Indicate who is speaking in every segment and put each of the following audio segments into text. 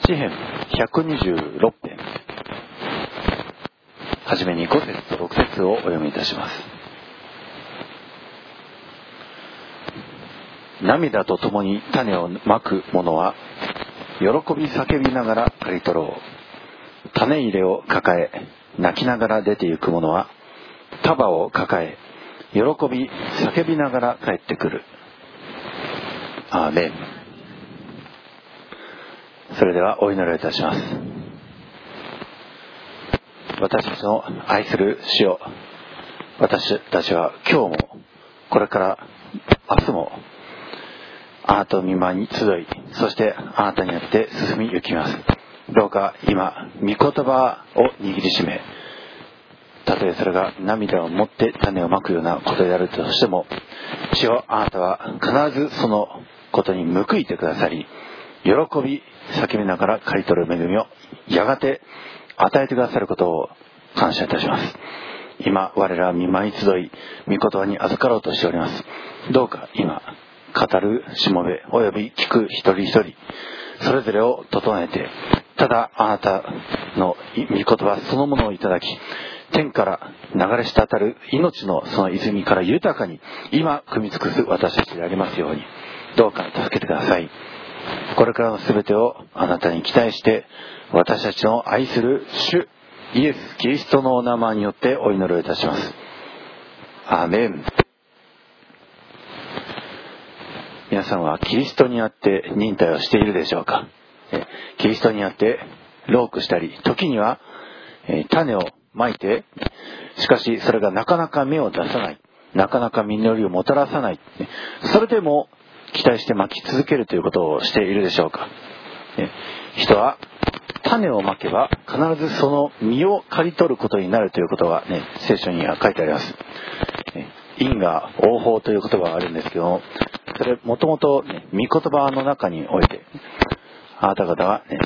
Speaker 1: 詩編126編、はじめに5節と6節をお読みいたします。涙とともに種をまく者は喜び叫びながら刈り取ろう。種入れを抱え泣きながら出て行く者は束を抱え喜び叫びながら帰ってくる。アーメン。それではお祈りをいたします。私たちの愛する主よ、私たちは今日もこれから明日もあなたの御前に集い、そしてあなたによって進み行きます。どうか今御言葉を握りしめ、たとえそれが涙を持って種をまくようなことであるとしても、主よ、あなたは必ずそのことに報いてくださり、喜び叫びながら刈り取る恵みをやがて与えてくださることを感謝いたします。今我らは御前に集い、御言葉に預かろうとしております。どうか今語るしもべおよび聞く一人一人それぞれを整えて、ただあなたの御言葉そのものをいただき、天から流れ滴る命のその泉から豊かに今汲み尽くす私たちでありますように、どうか助けてください。これからのすべてをあなたに期待して、私たちの愛する主イエス・キリストのお名前によってお祈りをいたします。アーメン。皆さんはキリストにあって忍耐をしているでしょうか。キリストにあって労苦したり、時には種をまいて、しかしそれがなかなか芽を出さない、なかなか実りをもたらさない、それでも期待してまき続けるということをしているでしょうか。人は種をまけば必ずその実を刈り取ることになるということがね、聖書には書いてあります。因果応報という言葉があるんですけども、それもともと御言葉の中において、あなた方はね、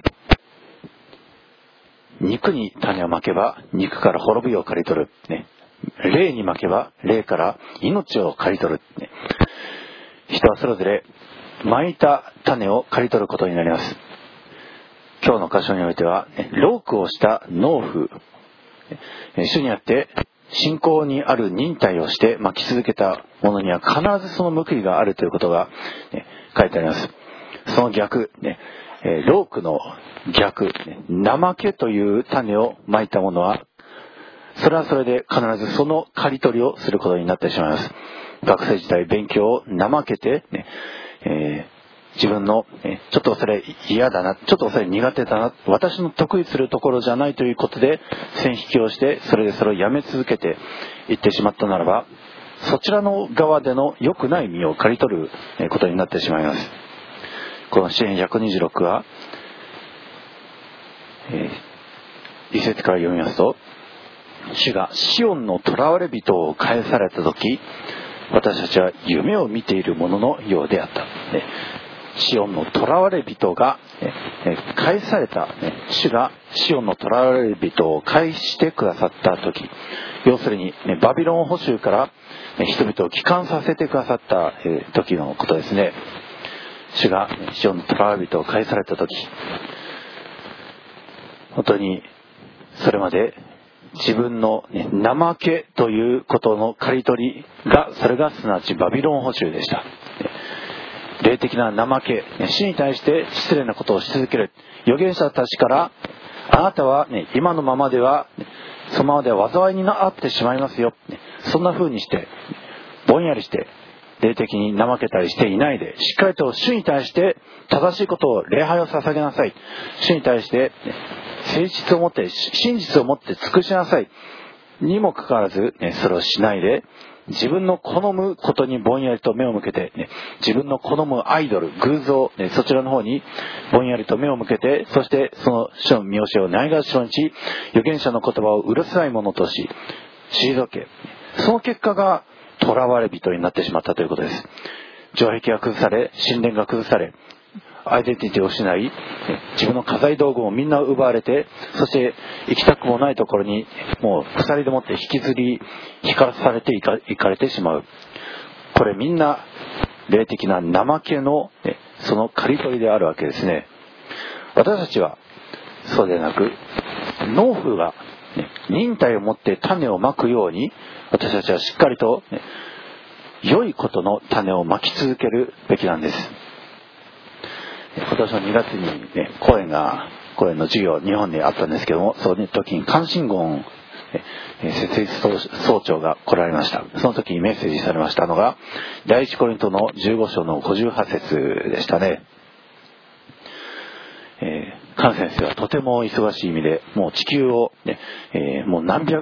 Speaker 1: 肉に種をまけば肉から滅びを刈り取る、霊にまけば霊から命を刈り取る、人はそれぞれまいた種を刈り取ることになります。今日の箇所においては、労苦をした農夫、主にあって信仰にある忍耐をしてまき続けた者には必ずその報いがあるということが、書いてあります。その逆、労苦の逆、怠けという種をまいた者は、それはそれで必ずその刈り取りをすることになってしまいます。学生時代勉強を怠けて、自分の、ちょっとそれ嫌だな、ちょっとそれ苦手だな、私の得意するところじゃないということで線引きをして、それをやめ続けていってしまったならば、そちらの側での良くない実を刈り取ることになってしまいます。この詩編126は、一節から読みますと、主がシオンの囚われ人を返された時、私たちは夢を見ているもののようであった。シオンの囚われ人が返された、主がシオンの囚われ人を返してくださった時、要するに、バビロン捕囚から人々を帰還させてくださった時のことですね。主がシオンの囚われ人を返された時、本当にそれまで自分の、怠けということの刈り取りが、それがすなわちバビロン捕囚でした。霊的な怠け、死に対して失礼なことをし続ける預言者たちから、あなたは、今のままではそのままでは災いになってしまいますよ、そんな風にしてぼんやりして霊的に怠けたりしていないで、しっかりと主に対して正しいことを礼拝を捧げなさい。主に対して誠実を持って真実を持って尽くしなさいにもかかわらず、それをしないで、自分の好むことにぼんやりと目を向けて、自分の好むアイドル、偶像、そちらの方にぼんやりと目を向けて、そしてその主の見教えをないがしろにし、預言者の言葉をうるさいものとし退け、その結果が囚われ人になってしまったということです。城壁が崩され、神殿が崩され、アイデンティティを失い、自分の家財道具もみんな奪われて、そして行きたくもないところにもう鎖でもって引からされていかれてしまう。これみんな霊的な怠けのその刈り取りであるわけですね。 私たちはそうでなく、農夫が、忍耐を持って種をまくように、私たちはしっかりと、良いことの種をまき続けるべきなんです。今年の2月に、講演の授業日本であったんですけども、その時に関心言設立総長が来られました。その時にメッセージされましたのが第一コリントの15章の58節でしたね。菅先生はとても忙しい意味で、もう地球を、もう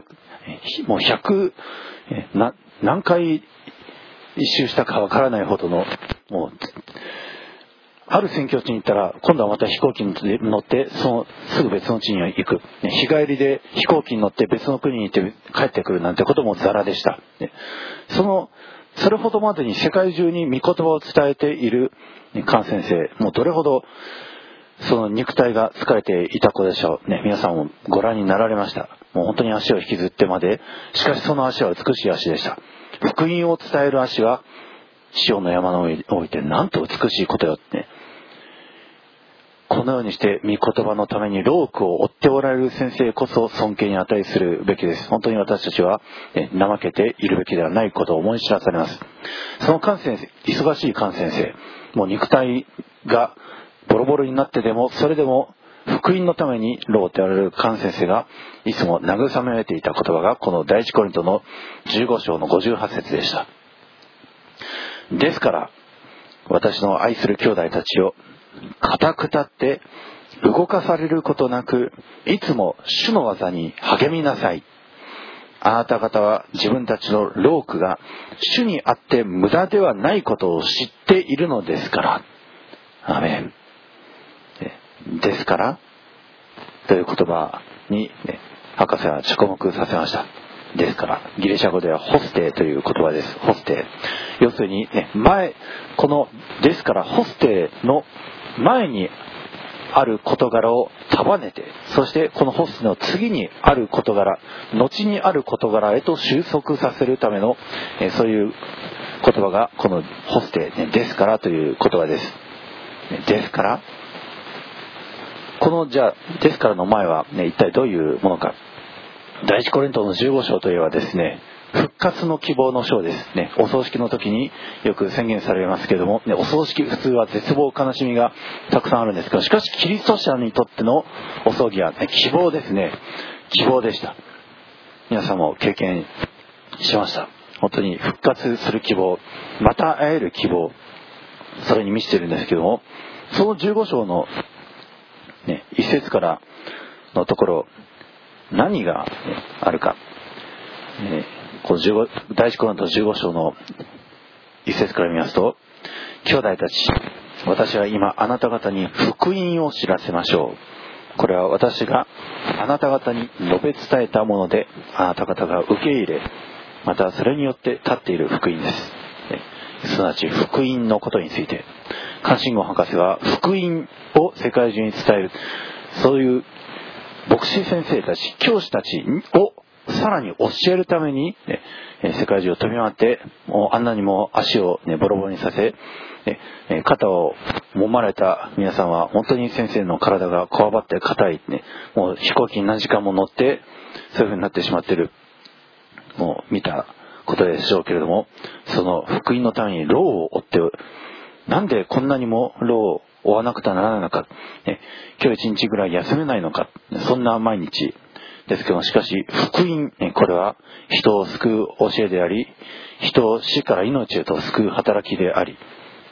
Speaker 1: 何回一周したかわからないほどの、もうある宣教地に行ったら今度はまた飛行機に乗ってすぐ別の地に行く、日帰りで飛行機に乗って別の国に行って帰ってくるなんてこともザラでした。それほどまでに世界中に御言葉を伝えている菅先生、もうどれほどその肉体が疲れていた子でしょう、皆さんもご覧になられました。もう本当に足を引きずってまで、しかしその足は美しい足でした。福音を伝える足はシオンの山の上においてなんと美しいことよって、このようにして御言葉のために労苦を負っておられる先生こそ尊敬に値するべきです。本当に私たちは怠けているべきではないことを思い知らされます。その菅先生、忙しい菅先生、もう肉体がボロボロになってでも、それでも福音のために労っておられる菅先生がいつも慰められていた言葉がこの第一コリントの15章の58節でした。ですから私の愛する兄弟たちを固く立って動かされることなく、いつも主の技に励みなさい。あなた方は自分たちの労苦が主にあって無駄ではないことを知っているのですから。アーメン。ですからという言葉に、博士は注目させました。ですから、ギリシャ語ではホステという言葉です。ホステ、要するに、このですからホステの前にある事柄を束ねて、そしてこのホステの次にある事柄、後にある事柄へと収束させるための、そういう言葉がこのホステ、ですからという言葉です。ですから、このじゃあですからの前は、一体どういうものか。第一コリントの15章といえばですね、復活の希望の章ですね。お葬式の時によく宣言されますけれども、お葬式普通は絶望悲しみがたくさんあるんですけど、しかしキリスト者にとってのお葬儀は、希望ですね。希望でした。皆さんも経験しました。本当に復活する希望、また会える希望、それに満ちているんですけども、その15章の、一節からのところ、何があるか。この第一コリント15章の一節から見ますと、兄弟たち、私は今あなた方に福音を知らせましょう。これは私があなた方に述べ伝えたもので、あなた方が受け入れ、またそれによって立っている福音です。すなわち福音のことについて、関心言博士は福音を世界中に伝える、そういう牧師先生たち、教師たちをさらに教えるために、世界中を飛び回って、もうあんなにも足を、ボロボロにさせ、肩を揉まれた皆さんは本当に先生の体がこわばって硬い、もう飛行機に何時間も乗ってそういう風になってしまっている、もう見たことでしょうけれども、その福音のために労を負って、なんでこんなにも労を負わなくてはならないのか、今日一日ぐらい休めないのか、そんな毎日ですけども、しかし福音、これは人を救う教えであり、人を死から命へと救う働きであり、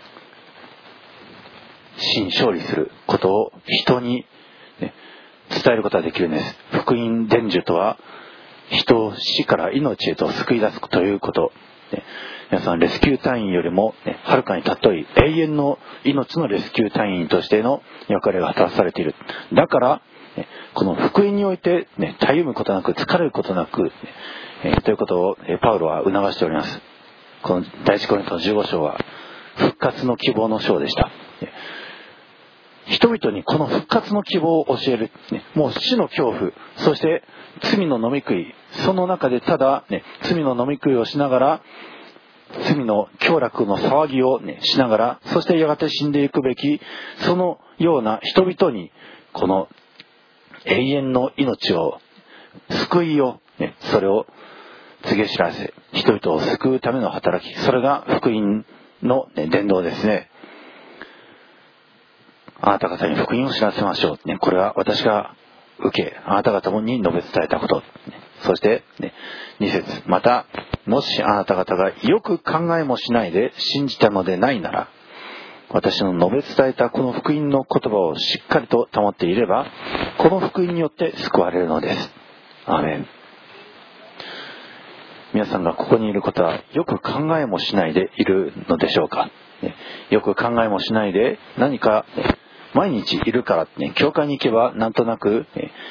Speaker 1: 死に勝利することを人に、伝えることができるんです。福音伝授とは人を死から命へと救い出すということ。皆さんレスキュー隊員よりも、はるかに尊い永遠の命のレスキュー隊員としての役割が果たされている。だからこの福音において、たゆむことなく疲れることなく、ということをパウロは促しております。この第一コリントの15章は復活の希望の章でした。人々にこの復活の希望を教える、もう死の恐怖、そして罪の飲み食い、その中でただ、罪の飲み食いをしながら罪の享楽の騒ぎを、しながら、そしてやがて死んでいくべきそのような人々にこの永遠の命を、救いを、それを告げ知らせ、人々を救うための働き、それが福音の伝道ですね。あなた方に福音を知らせましょう。これは私が受け、あなた方に述べ伝えたこと。そして、2節、また、もしあなた方がよく考えもしないで信じたのでないなら、私の述べ伝えたこの福音の言葉をしっかりと保っていれば、この福音によって救われるのです。アーメン。皆さんがここにいることはよく考えもしないでいるのでしょうか。よく考えもしないで何か毎日いるから教会に行けばなんとなく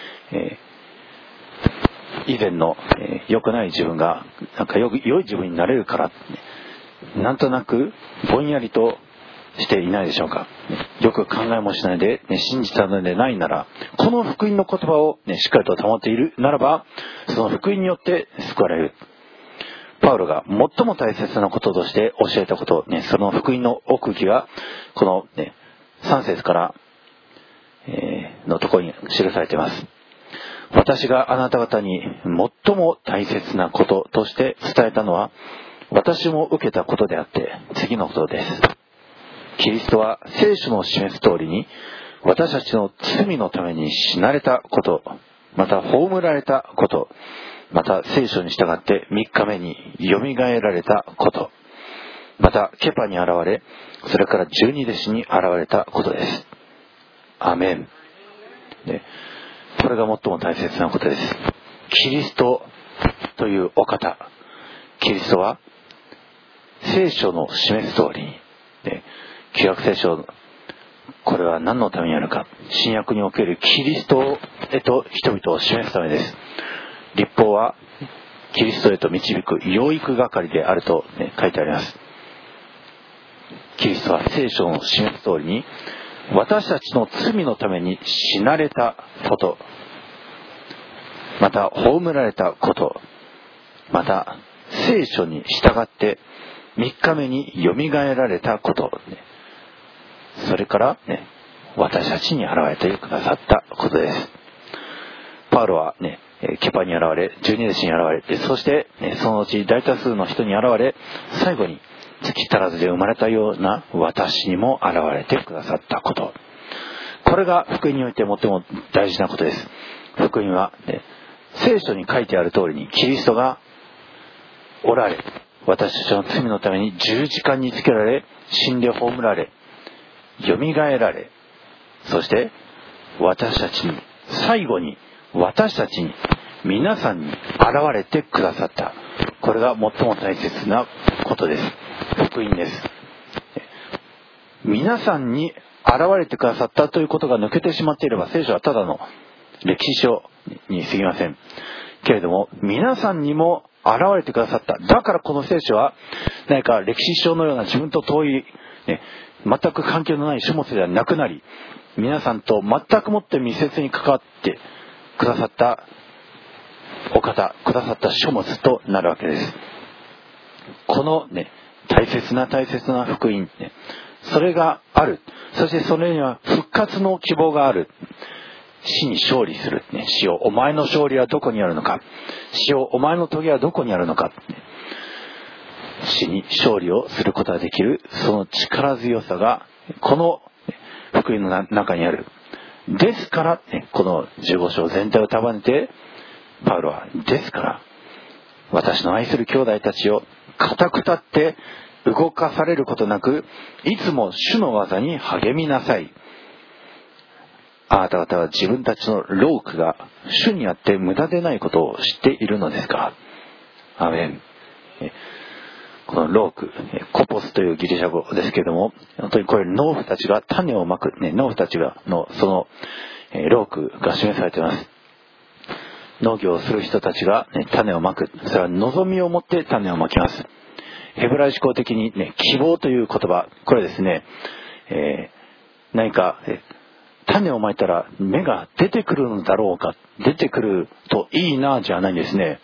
Speaker 1: 以前の良くない自分がなんか良い自分になれるからなんとなくぼんやりとしていないでしょうか。よく考えもしないで、信じたのでないなら、この福音の言葉を、しっかりと保っているならば、その福音によって救われる。パウロが最も大切なこととして教えたこと、その福音の奥義がこの、3節から、のところに記されています。私があなた方に最も大切なこととして伝えたのは、私も受けたことであって次のことです。キリストは聖書の示す通りに私たちの罪のために死なれたこと、また葬られたこと、また聖書に従って3日目によみがえられたこと、またケパに現れ、それから12弟子に現れたことです。アメン。これが最も大切なことです。キリストというお方、キリストは聖書の示す通りに、旧約聖書、これは何のためにあるか。新約におけるキリストへと人々を示すためです。律法はキリストへと導く養育係であると、書いてあります。キリストは聖書の示す通りに私たちの罪のために死なれたこと、また葬られたこと、また聖書に従って3日目によみがえられたこと、それから私たちに現れてくださったことです。パウロはケパに現れ、12弟子に現れ、そしてそのうち大多数の人に現れ、最後に月足らずで生まれたような私にも現れてくださったこと、これが福音において最も大事なことです。福音は、聖書に書いてある通りにキリストがおられ、私たちの罪のために十字架につけられ、死んで葬られ、よみがえられ、そして私たちに、最後に私たちに、皆さんに現れてくださった。これが最も大切なことです。福音です。皆さんに現れてくださったということが抜けてしまっていれば、聖書はただの歴史書に過ぎませんけれども、皆さんにも現れてくださった。だからこの聖書は何か歴史書のような自分と遠い、全く関係のない書物ではなくなり、皆さんと全くもって密接に関わってくださったお方、くださった書物となるわけです。この大切な福音、それがある。そしてそれには復活の希望がある。死に勝利する。死よ、お前の勝利はどこにあるのか。死よ、お前の棘はどこにあるのか。死に勝利をすることができる、その力強さがこの福音の中にある。ですから、この15章全体を束ねてパウロは、ですから私の愛する兄弟たちを固く立って動かされることなく、いつも主の技に励みなさい。あなた方は自分たちの労苦が主にあって無駄でないことを知っているのですか。アーメン。この労苦、コポスというギリシャ語ですけれども、本当にこれ農夫たちが種をまく、農夫たちがのその労苦が示されています。農業をする人たちが、種をまく、それは望みを持って種をまきます。ヘブライ思考的に、希望という言葉、これですね、何か種をまいたら芽が出てくるのだろうか、出てくるといいなじゃないんですね。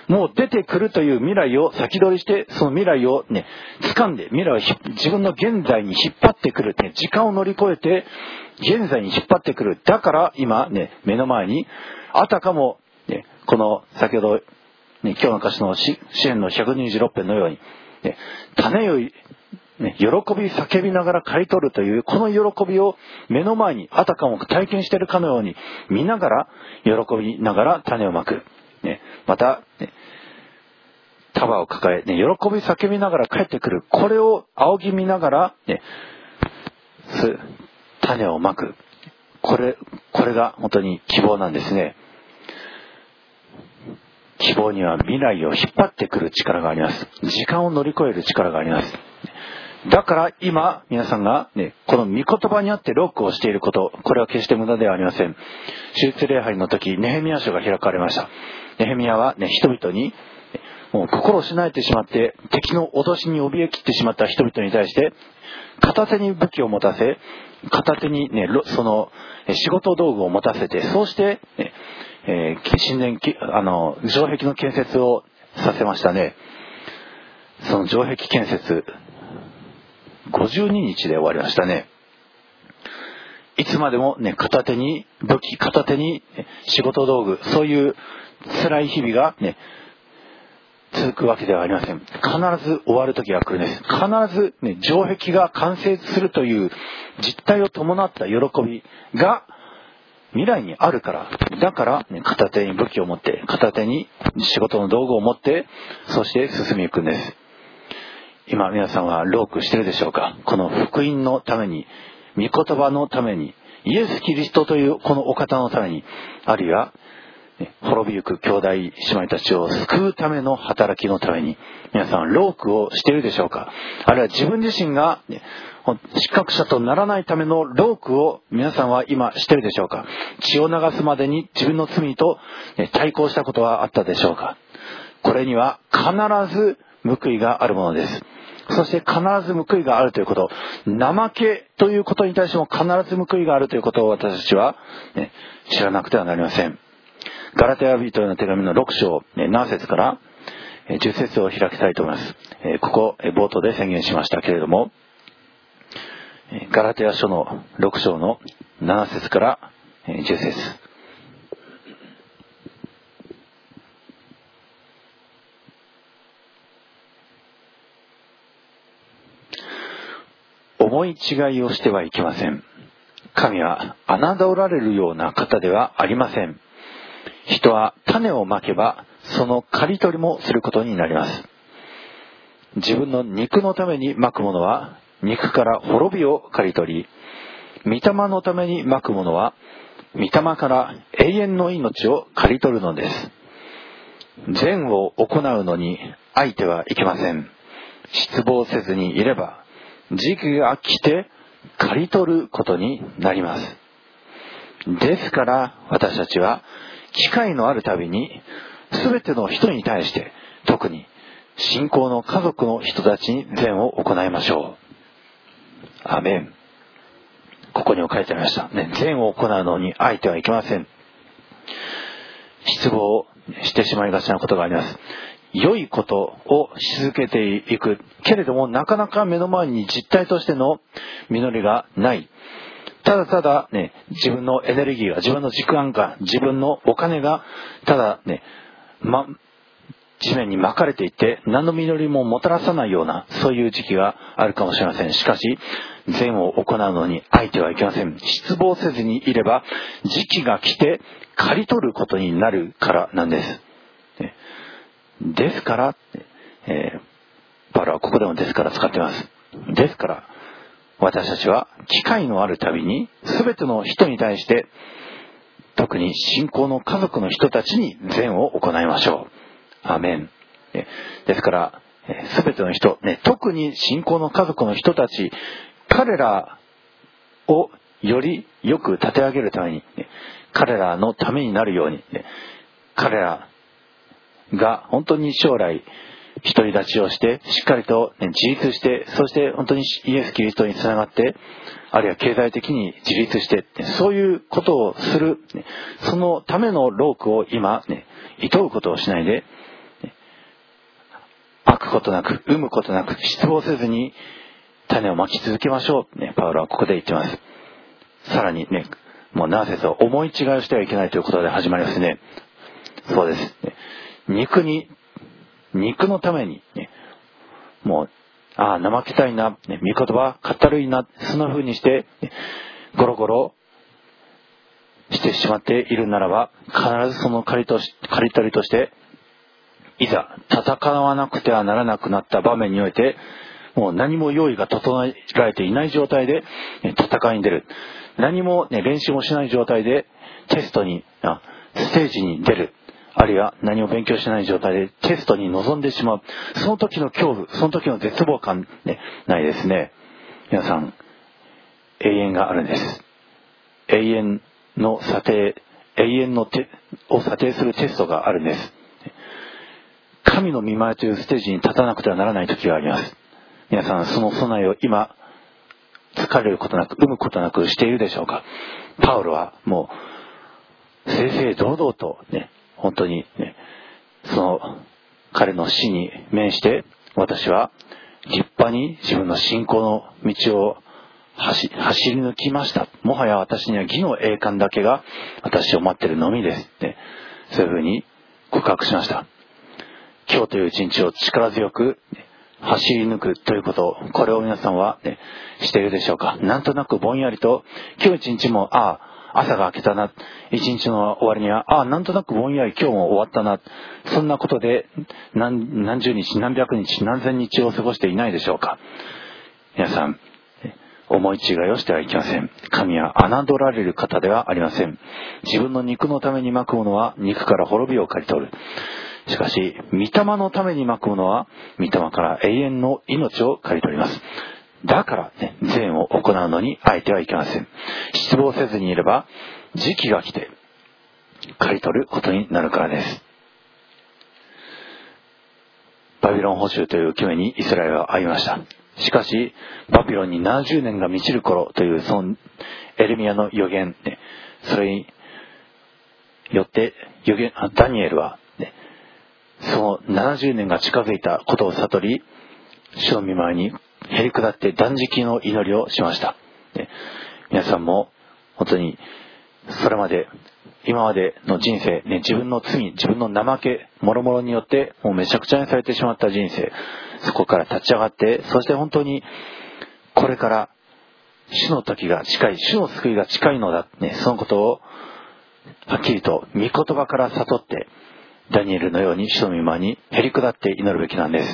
Speaker 1: もう出てくるという未来を先取りして、その未来をね、掴んで、未来を自分の現在に引っ張ってくる、ね、時間を乗り越えて、現在に引っ張ってくる。だから今ね、目の前に、あたかも、ね、この先ほど、ね、今日の歌詞の詩篇の126編のように、ね、種より、ね、喜び叫びながら刈り取るという、この喜びを目の前にあたかも体験しているかのように見ながら、喜びながら種をまく。ね、また、ね、束を抱え、ね、喜び叫びながら帰ってくる。これを仰ぎ見ながら、ね、種をまく。これが本当に希望なんですね。希望には未来を引っ張ってくる力があります。時間を乗り越える力があります。だから今皆さんが、ね、この御言葉にあってロックをしていること、これは決して無駄ではありません。手術礼拝の時、ネヘミヤ書が開かれました。ネヘミヤは、ね、人々にもう心を失えてしまって敵の脅しに怯えきってしまった人々に対して片手に武器を持たせ、片手に、ね、その仕事道具を持たせて、そうして、ね、神殿城壁の建設をさせましたね。その城壁建設52日で終わりましたね。いつまでもね、片手に武器、片手に仕事道具、そういう辛い日々がね、続くわけではありません。必ず終わる時が来るんです。必ずね、城壁が完成するという実態を伴った喜びが未来にあるから、だからね、片手に武器を持って、片手に仕事の道具を持って、そして進みゆくんです。今皆さんはロークしてるでしょうか。この福音のために、御言葉のために、イエス・キリストというこのお方のために、あるいは滅びゆく兄弟姉妹たちを救うための働きのために、皆さんロークをしているでしょうか。あるいは自分自身が失格者とならないためのロークを皆さんは今しているでしょうか。血を流すまでに自分の罪と対抗したことはあったでしょうか。これには必ず報いがあるものです。そして必ず報いがあるということ、怠けということに対しても必ず報いがあるということを私たちは、知らなくてはなりません。ガラテヤ人への手紙の6章7節から10節を開きたいと思います。ここ冒頭で宣言しましたけれども、ガラテヤ書の6章の7節から10節。思い違いをしてはいけません。神は侮られるような方ではありません。人は種をまけばその刈り取りもすることになります。自分の肉のためにまくものは肉から滅びを刈り取り、御霊のためにまくものは御霊から永遠の命を刈り取るのです。善を行うのに相手はいけません。失望せずにいれば時期が来て刈り取ることになります。ですから私たちは機会のあるたびに全ての人に対して、特に信仰の家族の人たちに善を行いましょう。アーメン。ここにも書いてありましたね。善を行うのに相手はいけません。失望してしまいがちなことがあります。良いことをし続けていくけれども、なかなか目の前に実体としての実りがない。ただただね、自分のエネルギーが、自分の時間が、自分のお金がただね、地面に撒かれていって何の実りももたらさないような、そういう時期があるかもしれません。しかし善を行うのに相手はいけません。失望せずにいれば時期が来て刈り取ることになるからなんです。ですから、パウロはここでもですから使っています。ですから私たちは機会のあるたびに全ての人に対して、特に信仰の家族の人たちに善を行いましょう。アーメン。ですから全ての人、特に信仰の家族の人たち、彼らをよりよく立て上げるために、彼らのためになるように、彼らが本当に将来独り立ちをしてしっかりと自立して、そして本当にイエス・キリストにつながって、あるいは経済的に自立して、そういうことをする、そのための労苦を今、厭うことをしないで、 まくことなく、産むことなく、失望せずに種をまき続けましょう、パウロはここで言ってます。さらにもう7節は思い違いをしてはいけないということで始まりますね。そうです。肉のために、もう、怠けたいな、御言葉、かったるいな、そんな風にして、ゴロゴロしてしまっているならば、必ずその刈り取りとして、いざ戦わなくてはならなくなった場面において、もう何も用意が整えられていない状態で戦いに出る。何も、練習もしない状態でステージに出る。あるいは何も勉強しない状態でテストに臨んでしまう。その時の恐怖、その時の絶望感、ないですね。皆さん、永遠があるんです。永遠を査定するテストがあるんです。神の御前というステージに立たなくてはならない時があります。皆さん、その備えを今、疲れることなく、産むことなくしているでしょうか。パウロはもう、正々堂々と本当にその彼の死に面して、私は立派に自分の信仰の道を走り抜きました。もはや私には義の栄冠だけが私を待っているのみです。そういうふうに告白しました。今日という一日を力強く走り抜くということ、これを皆さんはしているでしょうか。なんとなくぼんやりと、今日一日も朝が明けたな、一日の終わりにはなんとなくぼんやり今日も終わったな、そんなことで何十日何百日何千日を過ごしていないでしょうか。皆さん、思い違いをしてはいけません。神は侮られる方ではありません。自分の肉のためにまくものは肉から滅びを刈り取る。しかし御霊のためにまくものは御霊から永遠の命を刈り取ります。だから善を行うのにあえてはいけません。失望せずにいれば時期が来て刈り取ることになるからです。バビロン捕囚という決めにイスラエルは歩みました。しかしバビロンに70年が満ちる頃というそのエレミヤの預言、それによってダニエルはその70年が近づいたことを悟り、主の御前にへり下って断食の祈りをしました。皆さんも本当に今までの人生、自分の罪、自分の怠け、諸々によってもうめちゃくちゃにされてしまった人生、そこから立ち上がって、そして本当にこれから主の時が近い、主の救いが近いのだ、そのことをはっきりと御言葉から悟って、ダニエルのように主の御前にへり下って祈るべきなんです。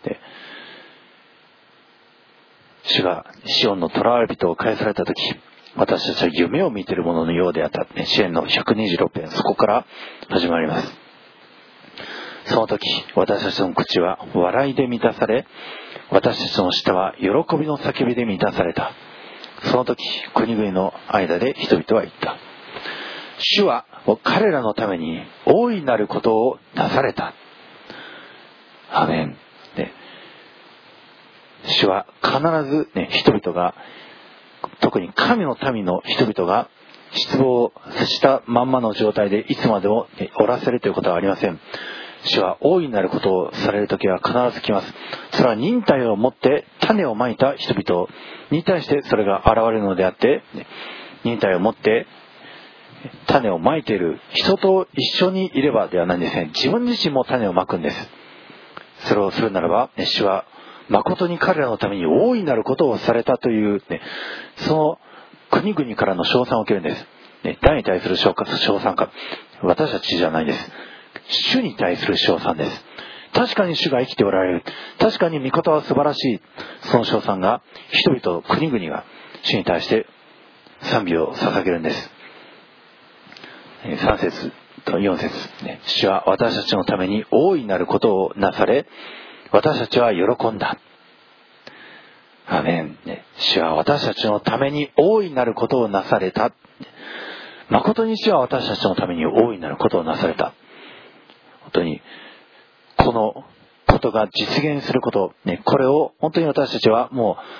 Speaker 1: 主がシオンの囚われ人を返された時、私たちは夢を見ているもののようであった。詩篇の126編、そこから始まります。その時、私たちの口は笑いで満たされ、私たちの舌は喜びの叫びで満たされた。その時、国々の間で人々は言った。主は彼らのために大いなることをなされた。アメン。主は必ず人々が、特に神の民の人々が失望したまんまの状態でいつまでもおらせるということはありません。主は大いなることをされる時は必ず来ます。それは忍耐を持って種をまいた人々に対してそれが現れるのであって、忍耐を持って種をまいている人と一緒にいればではないんですね。自分自身も種をまくんです。それをするならば、主は誠に彼らのために大いなることをされたという、その国々からの称賛を受けるんです。誰に対する称賛か、私たちじゃないです。主に対する称賛です。確かに主が生きておられる。確かに御言葉は素晴らしい。その称賛が人々、国々が主に対して賛美を捧げるんです。3節と4節、主は私たちのために大いなることをなされ、私たちは喜んだ。アメン。主は私たちのために大いなることをなされた。誠に主は私たちのために大いなることをなされた。本当にこのことが実現すること、これを本当に私たちはも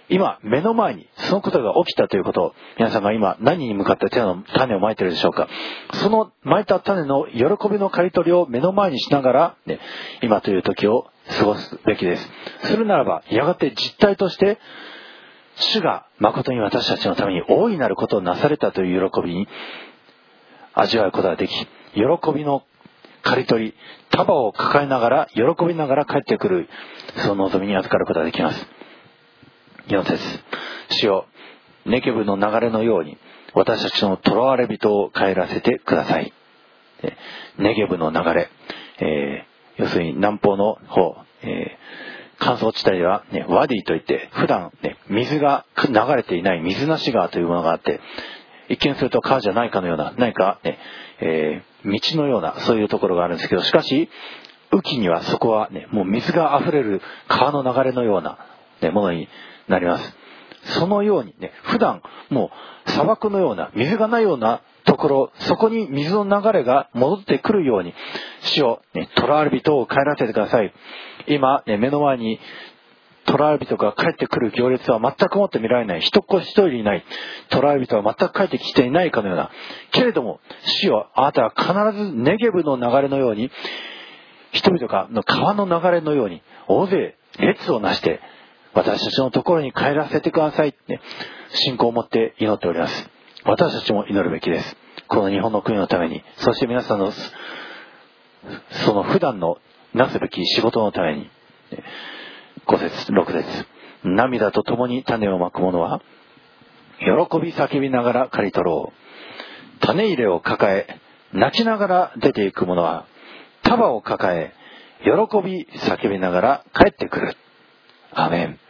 Speaker 1: 今目の前にそのことが起きたということを、皆さんが今何に向かって種をまいているでしょうか。そのまいた種の喜びの刈り取りを目の前にしながら、今という時を過ごすべきです。するならば、やがて実態として主が誠に私たちのために大いなることをなされたという喜びに味わうことができ、喜びの刈り取り、束を抱えながら喜びながら帰ってくる、その望みに預かることができます。4節、主よ、ネゲブの流れのように私たちの囚われ人を帰らせてください。ネゲブの流れ、要するに南方の方、乾燥地帯では、ワディといって普段、水が流れていない水なし川というものがあって、一見すると川じゃないかのような、何か、道のようなそういうところがあるんですけど、しかし雨季にはそこは、もう水があふれる川の流れのような、ものになります。そのように普段もう砂漠のような水がないようなところ、そこに水の流れが戻ってくるように、主よ、囚われ人を帰らせてください。今、目の前に囚われ人が帰ってくる行列は全くもって見られない。一人いない。囚われ人は全く帰ってきていないかのような。けれども、主よ、あなたは必ずネゲブの流れのように、人々がの川の流れのように、大勢列をなして、私たちのところに帰らせてくださいって、信仰を持って祈っております。私たちも祈るべきです。この日本の国のために、そして皆さんのその普段のなすべき仕事のために。5節6節、涙とともに種をまく者は喜び叫びながら刈り取ろう。種入れを抱え泣きながら出ていく者は束を抱え喜び叫びながら帰ってくる。アーメン。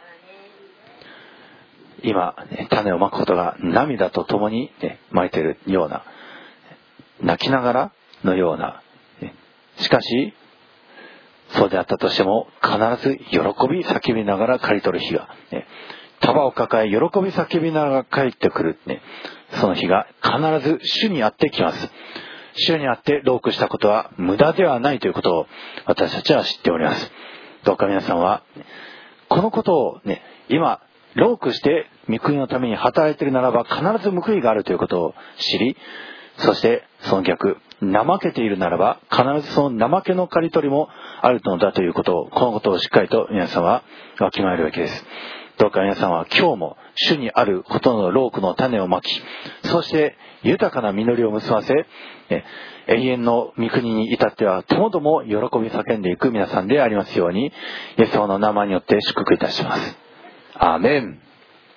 Speaker 1: 今、種をまくことが涙とともに、まいているような、泣きながらのような、しかしそうであったとしても必ず喜び叫びながら刈り取る日が、束を抱え喜び叫びながら帰ってくる、その日が必ず主にあってきます。主にあって労苦したことは無駄ではないということを私たちは知っております。どうか皆さんはこのことを今労苦して御国のために働いているならば必ず報いがあるということを知り、そしてその逆、怠けているならば必ずその怠けの刈り取りもあるのだということを、このことをしっかりと皆さんはわきまえるべきです。どうか皆さんは今日も主にあることの労苦の種をまき、そして豊かな実りを結ばせ、永遠の御国に至ってはともども喜び叫んでいく皆さんでありますように、イエス様の名前によって祝福いたします。アーメン。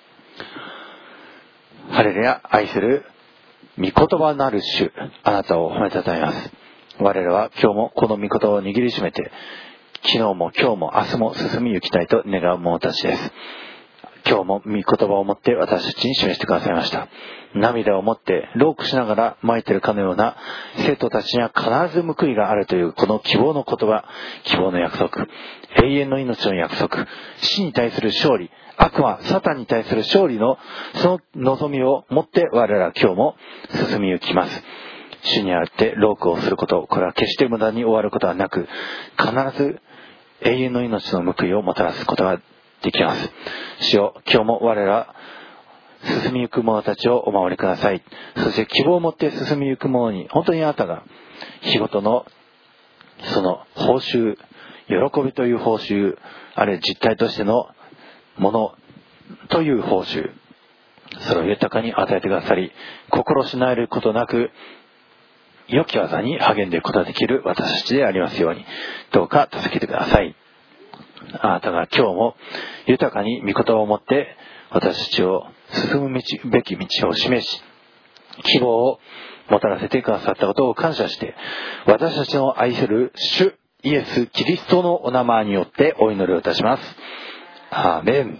Speaker 1: ハレルヤ。愛する御言葉なる主、あなたを褒めたたえます。我らは今日もこの御言葉を握りしめて、昨日も今日も明日も進み行きたいと願う者たちです。今日も御言葉を持って私たちに示してくださいました。涙を持って労苦しながら巻いているかのような生徒たちには必ず報いがあるというこの希望の言葉、希望の約束、永遠の命の約束、死に対する勝利、悪魔、サタンに対する勝利のその望みを持って我ら今日も進み行きます。主にあって労苦をすること、これは決して無駄に終わることはなく、必ず永遠の命の報いをもたらすことができます。主よ、今日も我ら進みゆく者たちをお守りください。そして希望を持って進みゆく者に、本当にあなたが日ごとのその報酬、喜びという報酬、あるいは実態としてのものという報酬、それを豊かに与えてくださり、心しなえることなく良き技に励んでいくことができる私たちでありますように、どうか助けてください。あなたが今日も豊かに御言葉を持って私たちを進むべき道を示し、希望をもたらせてくださったことを感謝して、私たちの愛する主イエス・キリストのお名前によってお祈りをいたします。アーメン。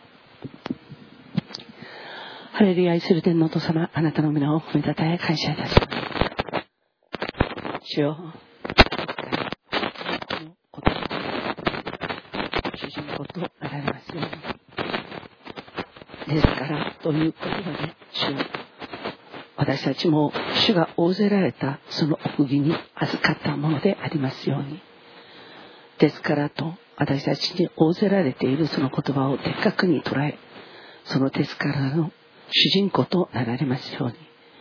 Speaker 2: ハレルヤ。愛する天のお父様、あなたの皆を褒めたたえ感謝いたします。主よ、主人公となられますように。ですからという言葉で、主よ、私たちも主が仰せられたその奥義に預かったものでありますように。ですからと私たちに仰せられているその言葉を的確に捉え、 その手からの主人公となられますように。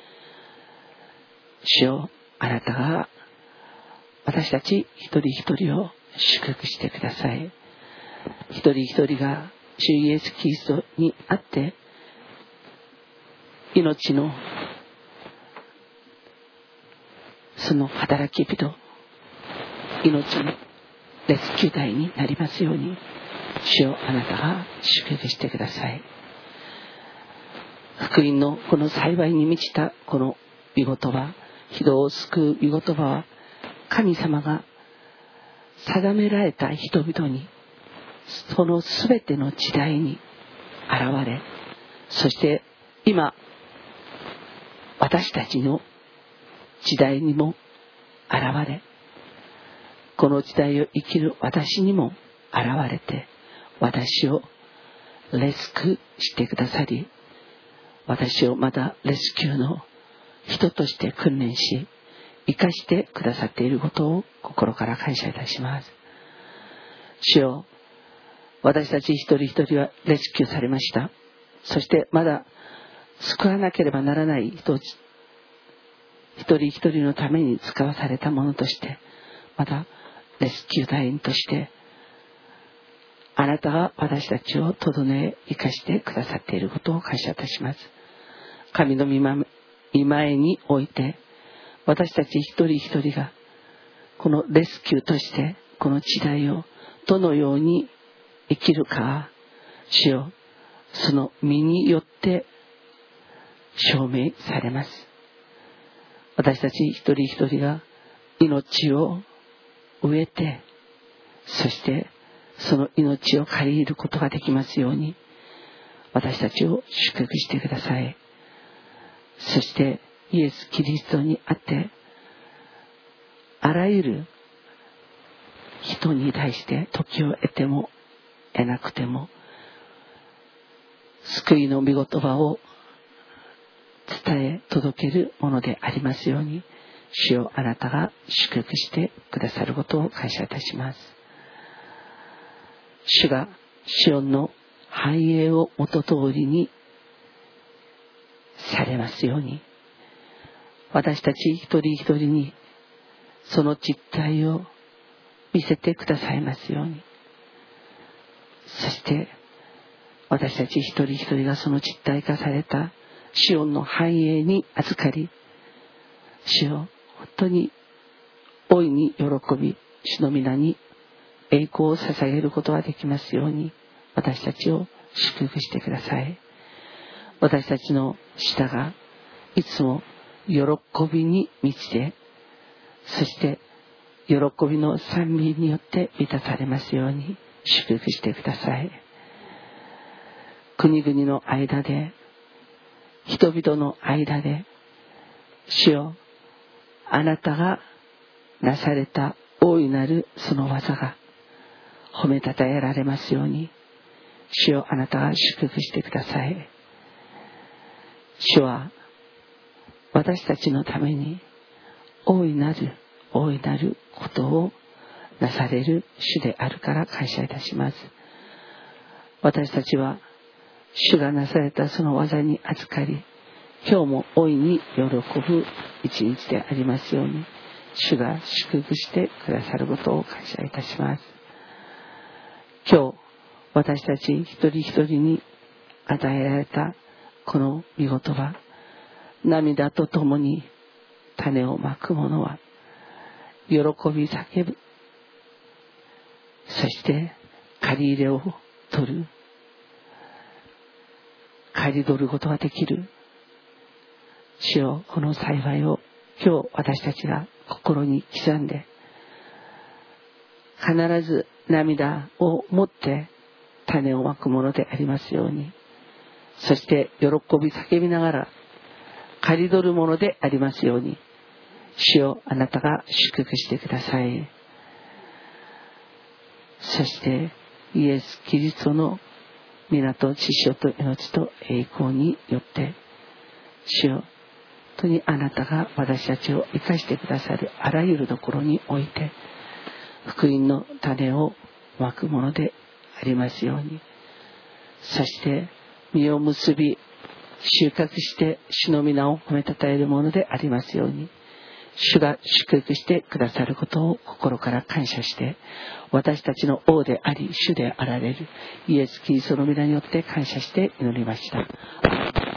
Speaker 2: 主よ、あなたが私たち一人一人を祝福してください。一人一人が主イエスキリストにあって命のその働き人、命のレスキュー隊になりますように、主よ、あなたが祝福してください。福音のこの幸いに満ちたこの御言葉、人を救う御言葉は、神様が定められた人々に、そのすべての時代に現れ、そして今私たちの時代にも現れ、この時代を生きる私にも現れて、私をレスキューしてくださり、私をまたレスキューの人として訓練し生かしてくださっていることを心から感謝いたします。主よ、私たち一人一人はレスキューされました。そしてまだ救わなければならない人、一人一人のために使わされたものとして、またレスキュー隊員としてあなたが私たちをとどめ生かしてくださっていることを感謝いたします。神の御前において、私たち一人一人がこのレスキューとしてこの時代をどのように生きるか、主よ、その身によって証明されます。私たち一人一人が命を植えて、そしてその命を借りることができますように、私たちを祝福してください。そしてイエス・キリストにあって、あらゆる人に対して時を得ても得なくても救いの御言葉を伝え届けるものでありますように、主よ、あなたが祝福してくださることを感謝いたします。主がシオンの繁栄を元通りにされますように、私たち一人一人にその実態を見せてくださいますように、そして私たち一人一人がその実体化されたシオンの繁栄に預かり、主を本当に大いに喜び、主の皆に栄光を捧げることができますように、私たちを祝福してください。私たちの舌がいつも喜びに満ちて、そして喜びの賛美によって満たされますように祝福してください。国々の間で、人々の間で、主よ、あなたがなされた大いなるその技が褒めたたえられますように、主よ、あなたが祝福してください。主は私たちのために大いなることをなされる主であるから感謝いたします。私たちは主がなされたその技に預かり、今日も大いに喜ぶ一日でありますように、主が祝福してくださることを感謝いたします。今日私たち一人一人に与えられたこの御言葉、涙とともに種をまく者は喜び叫ぶ、そして借り入れを取る、借り取ることができる。主よ、この幸いを今日私たちが心に刻んで、必ず涙を持って種をまくものでありますように、そして喜び叫びながら借り取るものでありますように、主よ、あなたが祝福してください。そしてイエス・キリストの皆と血潮と命と栄光によって、主よ、本当にあなたが私たちを生かしてくださるあらゆるところにおいて福音の種をまくものでありますように、そして実を結び収穫して主の皆を褒めたたえるものでありますように、主が祝福してくださることを心から感謝して、私たちの王であり主であられるイエス・キリストの皆によって感謝して祈りました。